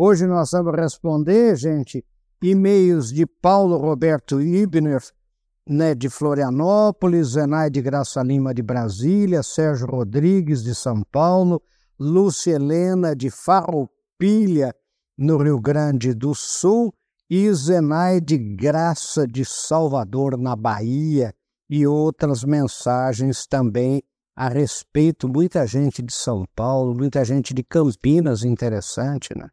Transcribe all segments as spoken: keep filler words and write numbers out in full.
Hoje nós vamos responder, gente, e-mails de Paulo Roberto Ibner, né, de Florianópolis, Zenaide Graça Lima de Brasília, Sérgio Rodrigues de São Paulo, Lúcia Helena de Farroupilha, no Rio Grande do Sul, e Zenaide Graça de Salvador, na Bahia, e outras mensagens também a respeito, muita gente de São Paulo, muita gente de Campinas, interessante, né?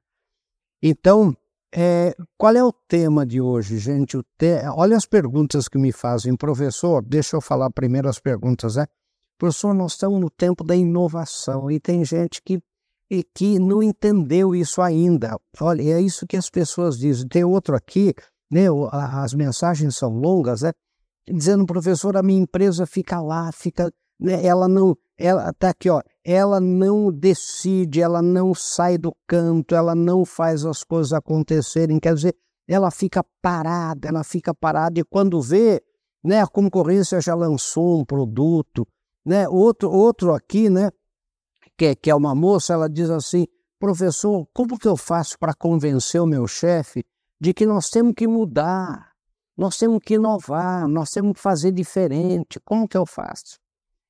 Então, é, qual é o tema de hoje, gente? O te... Olha as perguntas que me fazem, professor, deixa eu falar primeiro as perguntas, né? Professor, nós estamos no tempo da inovação e tem gente que, e que não entendeu isso ainda. Olha, é isso que as pessoas dizem. Tem outro aqui, né? As mensagens são longas, né? Dizendo, professor, a minha empresa fica lá, fica, né? Ela não, ela tá aqui, ó, ela não decide, ela não sai do canto, ela não faz as coisas acontecerem, quer dizer, ela fica parada, ela fica parada e quando vê, né, a concorrência já lançou um produto, né? Outro, outro aqui, né, que, que é uma moça, ela diz assim, professor, como que eu faço para convencer o meu chefe de que nós temos que mudar? Nós temos que inovar, nós temos que fazer diferente. Como que eu faço?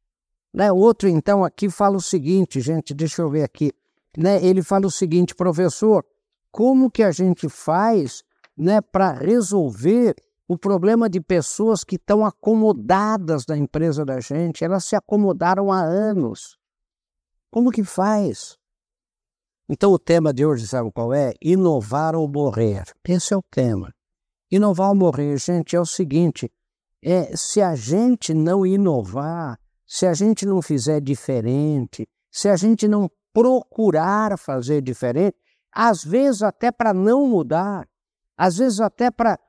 Né? Outro, então, aqui fala o seguinte, gente, deixa eu ver aqui. Né? Ele fala o seguinte, professor, como que a gente faz, né, para resolver o problema de pessoas que estão acomodadas na empresa da gente? Elas se acomodaram há anos. Como que faz? Então, o tema de hoje, sabe qual é? Inovar ou morrer. Esse é o tema. Inovar ou morrer, gente, é o seguinte, é, se a gente não inovar, se a gente não fizer diferente, se a gente não procurar fazer diferente, às vezes até para não mudar, às vezes até para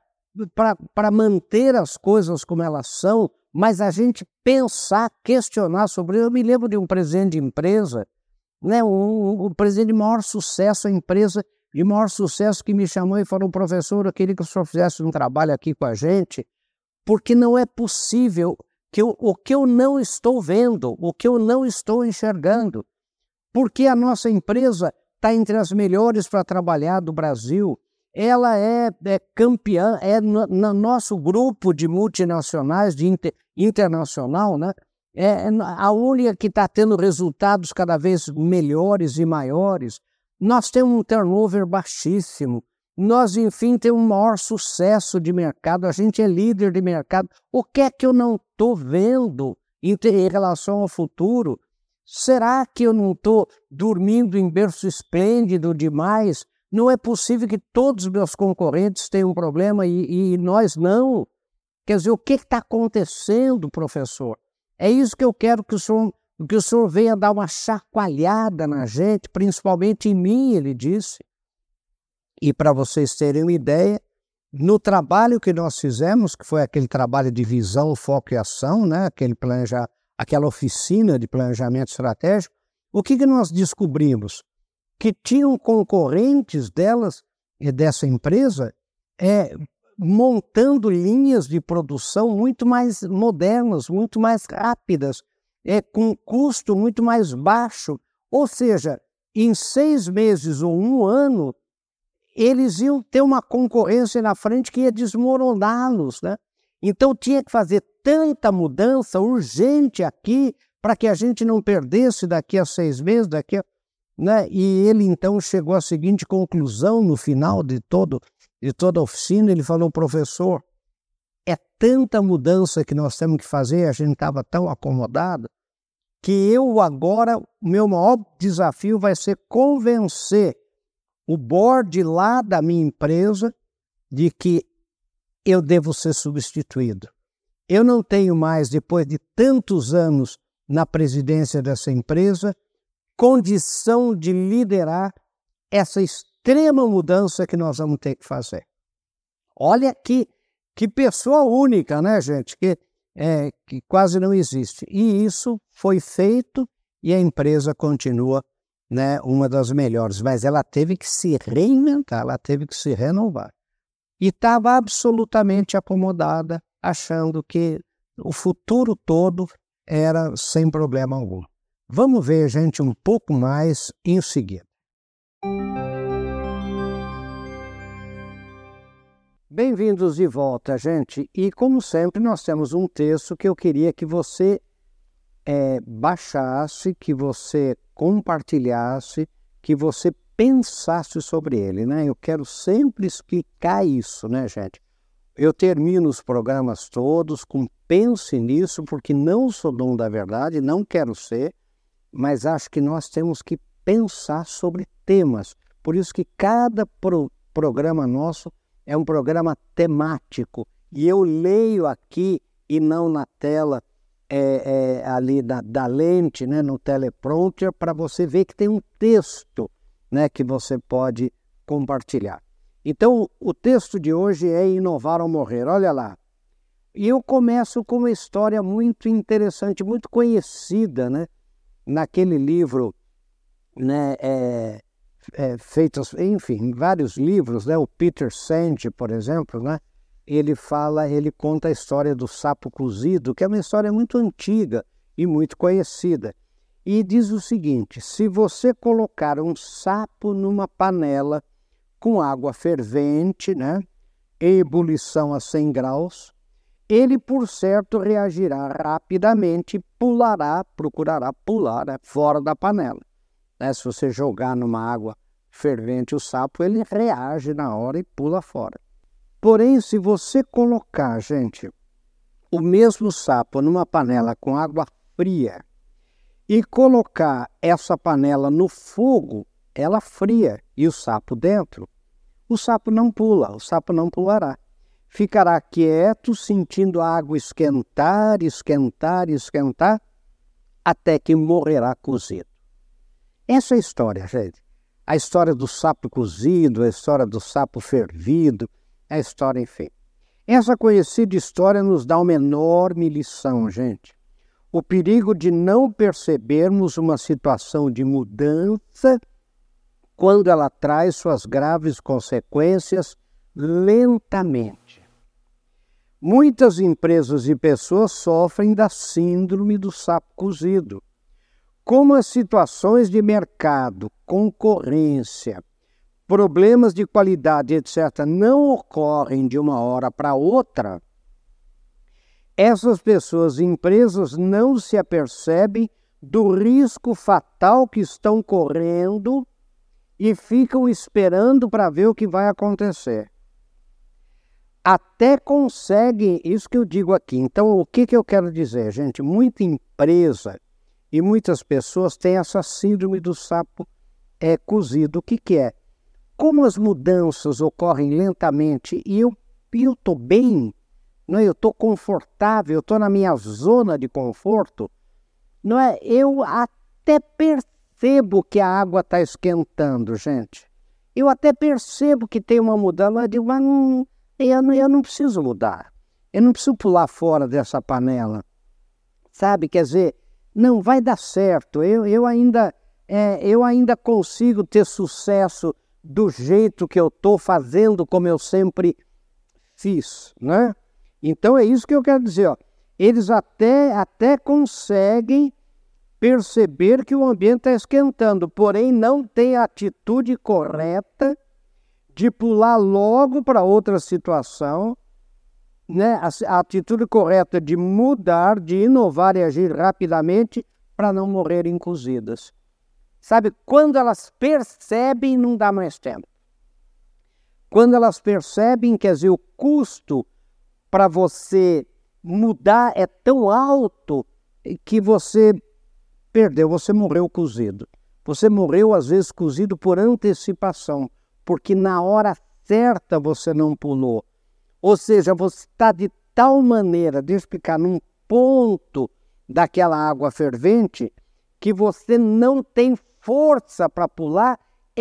para manter as coisas como elas são, mas a gente pensar, questionar sobre... Eu me lembro de um presidente de empresa, né, um, um presidente de maior sucesso, a empresa... de maior sucesso que me chamou e falou, professor, eu queria que o senhor fizesse um trabalho aqui com a gente, porque não é possível que eu, o que eu não estou vendo, o que eu não estou enxergando, porque a nossa empresa está entre as melhores para trabalhar do Brasil, ela é, é campeã, é no, no nosso grupo de multinacionais, de inter, internacional, né? É a única que está tendo resultados cada vez melhores e maiores. Nós temos um turnover baixíssimo, nós, enfim, temos um maior sucesso de mercado, a gente é líder de mercado. O que é que eu não estou vendo em, em relação ao futuro? Será que eu não estou dormindo em berço esplêndido demais? Não é possível que todos os meus concorrentes tenham um problema e, e nós não. Quer dizer, o que está acontecendo, professor? É isso que eu quero que o senhor... que o senhor venha dar uma chacoalhada na gente, principalmente em mim, ele disse. E para vocês terem uma ideia, no trabalho que nós fizemos, que foi aquele trabalho de visão, foco e ação, né? Aquele planeja, aquela oficina de planejamento estratégico, o que, que nós descobrimos? Que tinham concorrentes delas, dessa empresa, é, montando linhas de produção muito mais modernas, muito mais rápidas, é, com um custo muito mais baixo, ou seja, em seis meses ou um ano, eles iam ter uma concorrência na frente que ia desmoroná-los, né? Então tinha que fazer tanta mudança urgente aqui para que a gente não perdesse daqui a seis meses, daqui a, né? E ele então chegou à seguinte conclusão no final de, todo, de toda a oficina, ele falou, professor, é tanta mudança que nós temos que fazer, a gente estava tão acomodado, que eu agora, o meu maior desafio vai ser convencer o board lá da minha empresa de que eu devo ser substituído. Eu não tenho mais, depois de tantos anos na presidência dessa empresa, condição de liderar essa extrema mudança que nós vamos ter que fazer. Olha que, que pessoa única, né, gente? Que, é, que quase não existe. E isso foi feito e a empresa continua, né, uma das melhores. Mas ela teve que se reinventar, ela teve que se renovar. E estava absolutamente acomodada, achando que o futuro todo era sem problema algum. Vamos ver, gente, um pouco mais em seguida. Bem-vindos de volta, gente. E, como sempre, nós temos um texto que eu queria que você é, baixasse, que você compartilhasse, que você pensasse sobre ele, né? Eu quero sempre explicar isso, né, gente? Eu termino os programas todos com pense nisso, porque não sou dono da verdade, não quero ser, mas acho que nós temos que pensar sobre temas. Por isso que cada pro, programa nosso é um programa temático. E eu leio aqui e não na tela é, é, ali da, da lente, né, no teleprompter, para você ver que tem um texto, né, que você pode compartilhar. Então, o texto de hoje é Inovar ou Morrer. Olha lá. E eu começo com uma história muito interessante, muito conhecida, né, naquele livro, né, é, É, feitos, enfim, vários livros, né? O Peter Senge, por exemplo, né? Ele fala, ele conta a história do sapo cozido, que é uma história muito antiga e muito conhecida. E diz o seguinte: se você colocar um sapo numa panela com água fervente, né? Em ebulição a cem graus, ele, por certo, reagirá rapidamente e pulará, procurará pular, né, fora da panela. Né? Se você jogar numa água fervente o sapo, ele reage na hora e pula fora. Porém, se você colocar, gente, o mesmo sapo numa panela com água fria e colocar essa panela no fogo, ela fria e o sapo dentro, o sapo não pula, o sapo não pulará. Ficará quieto, sentindo a água esquentar, esquentar, esquentar, até que morrerá cozido. Essa é a história, gente. A história do sapo cozido, a história do sapo fervido, a história, enfim. Essa conhecida história nos dá uma enorme lição, gente. O perigo de não percebermos uma situação de mudança quando ela traz suas graves consequências lentamente. Muitas empresas e pessoas sofrem da síndrome do sapo cozido. Como as situações de mercado, concorrência, problemas de qualidade, etcétera, não ocorrem de uma hora para outra, essas pessoas e empresas não se apercebem do risco fatal que estão correndo e ficam esperando para ver o que vai acontecer. Até conseguem, isso que eu digo aqui. Então, o que, que eu quero dizer, gente? Muita empresa e muitas pessoas têm essa síndrome do sapo é, cozido. O que, que é? Como as mudanças ocorrem lentamente e eu estou bem, não é? Eu estou confortável, eu estou na minha zona de conforto, não é? Eu até percebo que a água está esquentando, gente. Eu até percebo que tem uma mudança, mas eu digo, mas não, eu, não, eu não preciso mudar. Eu não preciso pular fora dessa panela. Sabe, quer dizer, não vai dar certo, eu, eu, ainda, é, eu ainda consigo ter sucesso do jeito que eu estou fazendo, como eu sempre fiz, né? Então é isso que eu quero dizer, ó. Eles até, até conseguem perceber que o ambiente está esquentando, porém não tem a atitude correta de pular logo para outra situação, né? A, a atitude correta de mudar, de inovar e agir rapidamente para não morrerem cozidas. Sabe, quando elas percebem, não dá mais tempo. Quando elas percebem, quer dizer, o custo para você mudar é tão alto que você perdeu, você morreu cozido. Você morreu, às vezes, cozido por antecipação, porque na hora certa você não pulou. Ou seja, você está de tal maneira, deixa eu explicar, num ponto daquela água fervente, que você não tem força para pular,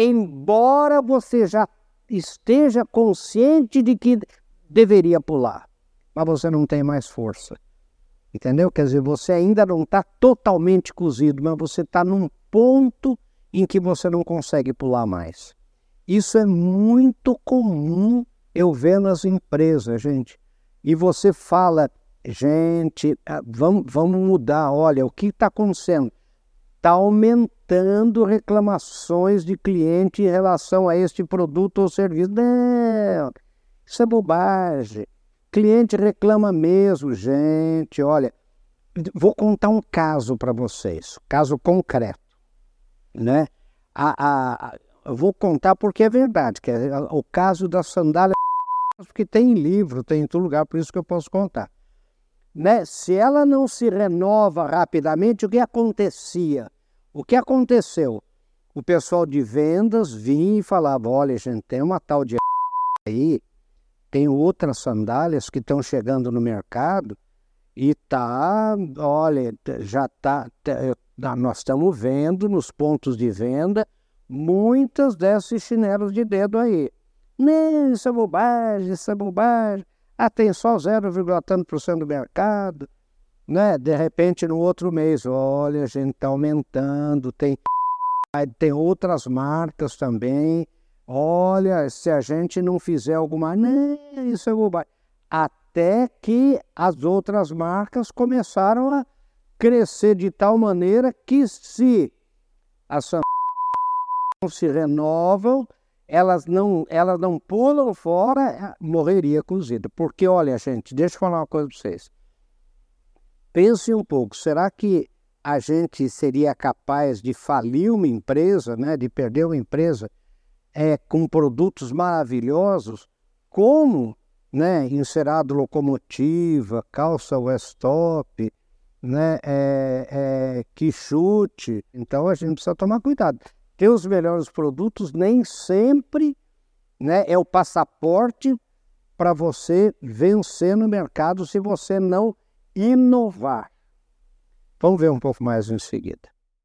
embora você já esteja consciente de que deveria pular. Mas você não tem mais força. Entendeu? Quer dizer, você ainda não está totalmente cozido, mas você está num ponto em que você não consegue pular mais. Isso é muito comum eu ver nas empresas, gente. E você fala, gente, vamos, vamos mudar, olha, o que está acontecendo? Está aumentando reclamações de cliente em relação a este produto ou serviço. Não, Isso é bobagem. Cliente reclama mesmo, gente. Olha, vou contar um caso para vocês, caso concreto, né? A, a, a, eu vou contar porque é verdade, que é o caso da sandália, porque tem em livro, tem em todo lugar, por isso que eu posso contar. Né? Se ela não se renova rapidamente, o que acontecia? O que aconteceu? O pessoal de vendas vinha e falava, olha, gente, tem uma tal de aí, tem outras sandálias que estão chegando no mercado e tá, olha, já tá, tá nós estamos vendo nos pontos de venda muitas desses chinelos de dedo aí. Não, isso é bobagem, isso é bobagem. Ah, tem só zero vírgula tanto por cento do mercado, né? De repente, no outro mês, olha, a gente está aumentando, tem, tem outras marcas também. Olha, se a gente não fizer alguma... Não, isso é bobagem. Até que as outras marcas começaram a crescer de tal maneira que se as sandálias não se renovam, elas não, elas não pulam fora, morreria cozida. Porque, olha, gente, deixa eu falar uma coisa para vocês. Pense um pouco, será que a gente seria capaz de falir uma empresa, né, de perder uma empresa é, com produtos maravilhosos, como, né, encerado locomotiva, calça Westop, né, é, é, quichute? Então a gente precisa tomar cuidado. Ter os melhores produtos nem sempre, né, é o passaporte para você vencer no mercado se você não inovar. Vamos ver um pouco mais em seguida.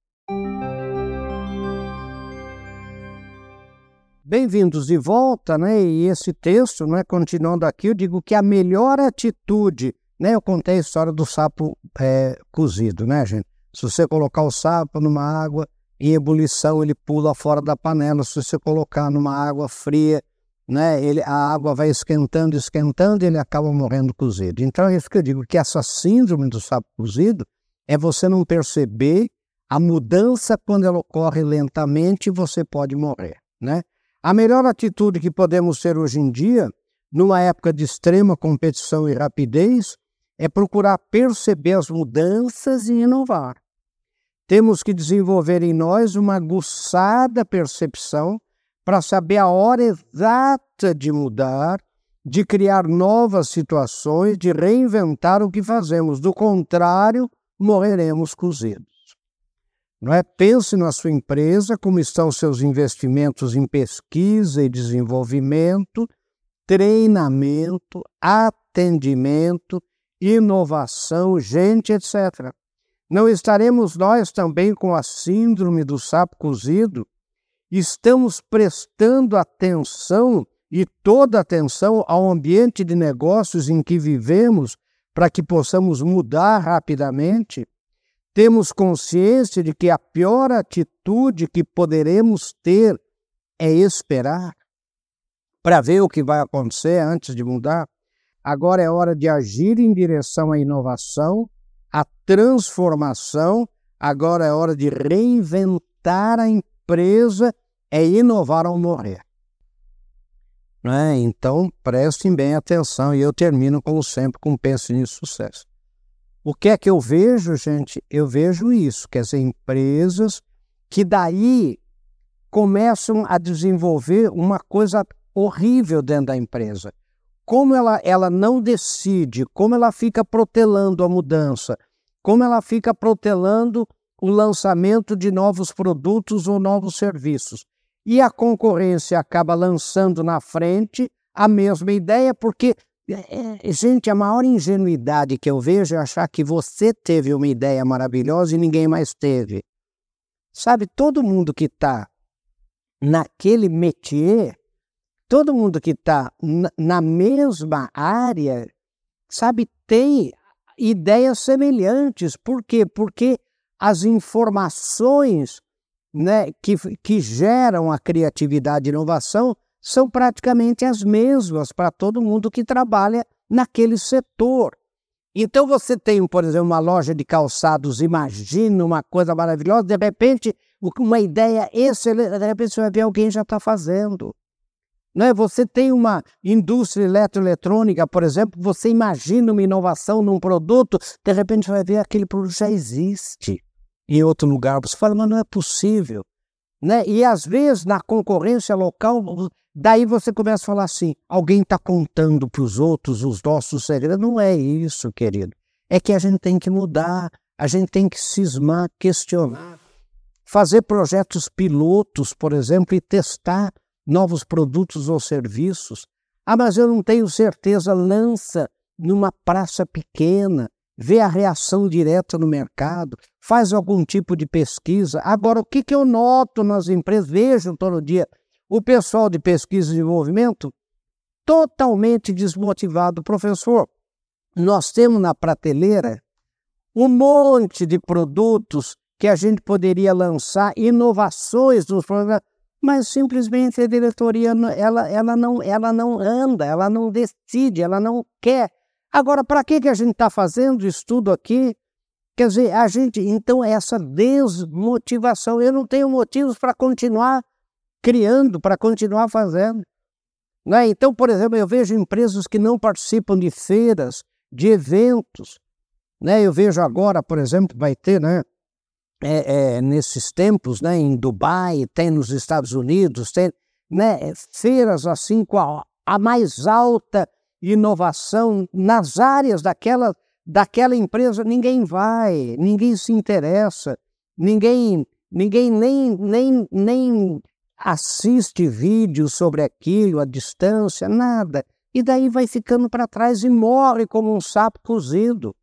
Bem-vindos de volta, né? E esse texto, né, continuando aqui, eu digo que a melhor atitude, né, eu contei a história do sapo é, cozido, né, gente? Se você colocar o sapo numa água em ebulição, ele pula fora da panela. Se você colocar numa água fria, né, ele, a água vai esquentando, esquentando e ele acaba morrendo cozido. Então é isso que eu digo, que essa síndrome do sapo cozido é você não perceber a mudança quando ela ocorre lentamente e você pode morrer, né? A melhor atitude que podemos ter hoje em dia, numa época de extrema competição e rapidez, é procurar perceber as mudanças e inovar. Temos que desenvolver em nós uma aguçada percepção para saber a hora exata de mudar, de criar novas situações, de reinventar o que fazemos. Do contrário, morreremos cozidos. Não é? Pense na sua empresa, como estão seus investimentos em pesquisa e desenvolvimento, treinamento, atendimento, inovação, gente, etcétera. Não estaremos nós também com a síndrome do sapo cozido? Estamos prestando atenção e toda atenção ao ambiente de negócios em que vivemos para que possamos mudar rapidamente? Temos consciência de que a pior atitude que poderemos ter é esperar para ver o que vai acontecer antes de mudar? Agora é hora de agir em direção à inovação, à transformação. Agora é hora de reinventar a empresa, é inovar ou morrer. É, então, prestem bem atenção e eu termino, como sempre, com Pense Nisso Sucesso. O que é que eu vejo, gente? Eu vejo isso, quer dizer, empresas que daí começam a desenvolver uma coisa horrível dentro da empresa. Como ela, ela não decide, como ela fica protelando a mudança, como ela fica protelando o lançamento de novos produtos ou novos serviços. E a concorrência acaba lançando na frente a mesma ideia, porque, é, gente, a maior ingenuidade que eu vejo é achar que você teve uma ideia maravilhosa e ninguém mais teve. Sabe, todo mundo que está naquele métier, todo mundo que está na mesma área, sabe, tem ideias semelhantes. Por quê? Porque as informações, né, que, que geram a criatividade e inovação são praticamente as mesmas para todo mundo que trabalha naquele setor. Então você tem, por exemplo, uma loja de calçados, imagina uma coisa maravilhosa, de repente uma ideia excelente, de repente você vai ver alguém já está fazendo. Não é? Você tem uma indústria eletroeletrônica, por exemplo, você imagina uma inovação num produto, de repente você vai ver aquele produto já existe em outro lugar. Você fala, mas não é possível. Né? E às vezes na concorrência local, daí você começa a falar assim, alguém está contando para os outros os nossos segredos. Não é isso, querido. É que a gente tem que mudar, a gente tem que cismar, questionar, fazer projetos pilotos, por exemplo, e testar novos produtos ou serviços. Ah, mas eu não tenho certeza. Lança numa praça pequena, vê a reação direta no mercado, faz algum tipo de pesquisa. Agora, o que, que eu noto nas empresas, vejo todo dia, o pessoal de pesquisa e desenvolvimento totalmente desmotivado. Professor, nós temos na prateleira um monte de produtos que a gente poderia lançar, inovações nos programas, mas simplesmente a diretoria ela, ela, não, ela não anda, ela não decide, ela não quer. Agora, para que, que a gente está fazendo isso tudo aqui? Quer dizer, a gente, então, essa desmotivação, eu não tenho motivos para continuar criando, para continuar fazendo. Não é? Então, por exemplo, eu vejo empresas que não participam de feiras, de eventos. Né? Eu vejo agora, por exemplo, vai ter, né? É, é, nesses tempos, né, em Dubai, tem nos Estados Unidos, tem, né, feiras assim com a, a mais alta inovação nas áreas daquela, daquela empresa. Ninguém vai, ninguém se interessa, ninguém, ninguém nem, nem, nem assiste vídeos sobre aquilo, a distância, nada. E daí vai ficando para trás e morre como um sapo cozido.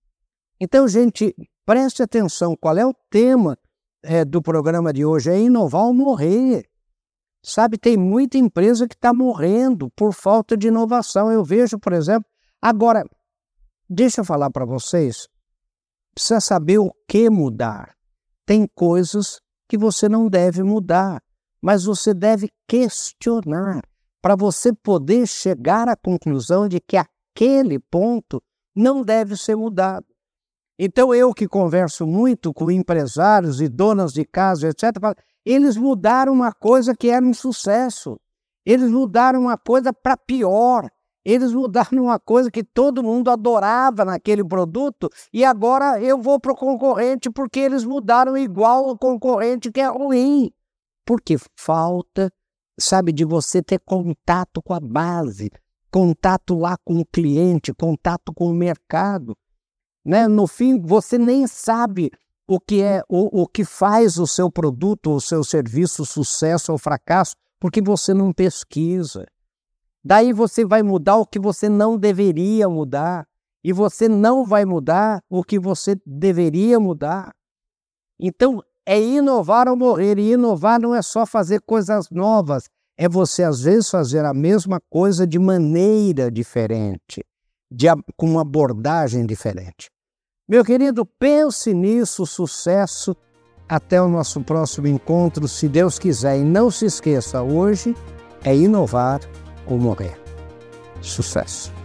Então, gente, preste atenção, qual é o tema é, do programa de hoje? É inovar ou morrer. Sabe, tem muita empresa que está morrendo por falta de inovação. Eu vejo, por exemplo, agora, deixa eu falar para vocês, precisa saber o que mudar. Tem coisas que você não deve mudar, mas você deve questionar para você poder chegar à conclusão de que aquele ponto não deve ser mudado. Então, eu que converso muito com empresários e donas de casa, etcétera, eles mudaram uma coisa que era um sucesso. Eles mudaram uma coisa para pior. Eles mudaram uma coisa que todo mundo adorava naquele produto e agora eu vou para o concorrente porque eles mudaram igual o concorrente que é ruim. Porque falta, sabe, de você ter contato com a base, contato lá com o cliente, contato com o mercado. Né? No fim, você nem sabe o que é, o, o que faz o seu produto, o seu serviço, sucesso ou fracasso, porque você não pesquisa. Daí você vai mudar o que você não deveria mudar, e você não vai mudar o que você deveria mudar. Então, é inovar ou morrer, e inovar não é só fazer coisas novas, é você, às vezes, fazer a mesma coisa de maneira diferente. De, com uma abordagem diferente. Meu querido, pense nisso, sucesso. Até o nosso próximo encontro, se Deus quiser. E não se esqueça, hoje é inovar ou morrer. Sucesso!